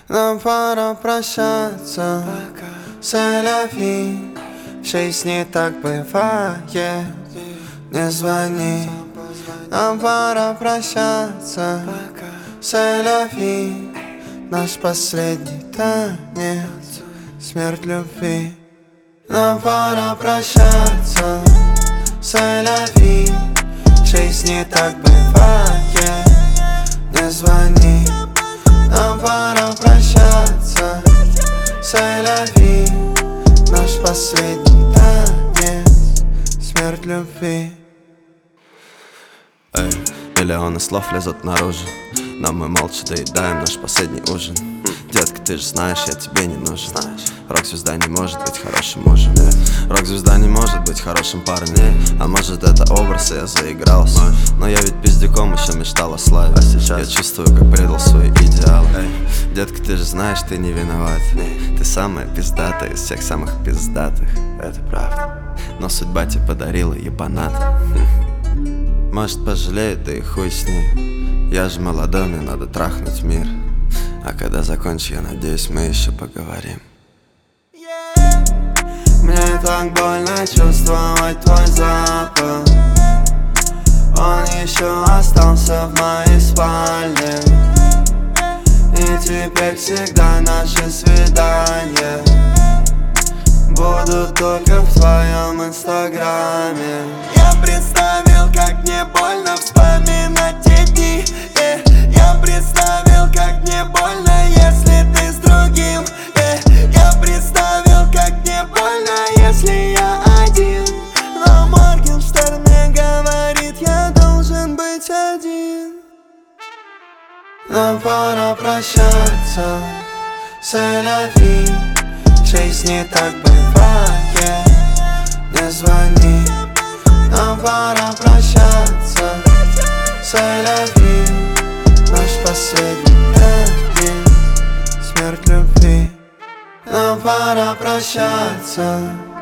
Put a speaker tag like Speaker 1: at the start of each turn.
Speaker 1: Нам пора прощаться, сэляви. В жизни так бывает, не звони. Нам пора прощаться, сэляви. Наш последний танец, смерть любви. Нам пора прощаться, сэляви. В жизни так бывает, не звони. Нам пора прощаться, сэляви. Наш последний танец, смерть любви.
Speaker 2: Эй, миллионы слов лезут наружу, но мы молча доедаем наш последний ужин. Детка, ты же знаешь, я тебе не нужен. Рок-звезда не может быть хорошим мужем. Рок-звезда не может быть хорошим парнем. А может это образ, и я заигрался. Но я ведь пиздюком еще мечтал о славе. А сейчас я чувствую, как предал свои идеалы. Детка, ты же знаешь, ты не виноват. Ты самая пиздатая из всех самых пиздатых.
Speaker 1: Это правда.
Speaker 2: Но судьба тебе подарила ебанат. Может пожалеют, да и хуй с ней. Я же молодой, мне надо трахнуть мир. А когда закончу, я надеюсь, мы еще поговорим.
Speaker 1: Мне так больно чувствовать твой запах. Он еще остался в моей спальне. И теперь всегда наши свидания будут только в твоем инстаграме. Я представил, как мне больно вспоминать те дни. Я представил, как мне больно, если ты с другим. Я представил, как мне больно, если я один. Но Моргенштерн мне говорит, я должен быть один. Нам пора прощаться, сэляви. В жизни так бывает, не звони. Нам пора прощаться, сэляви. Наш последний танец, смерть любви. Нам пора прощаться.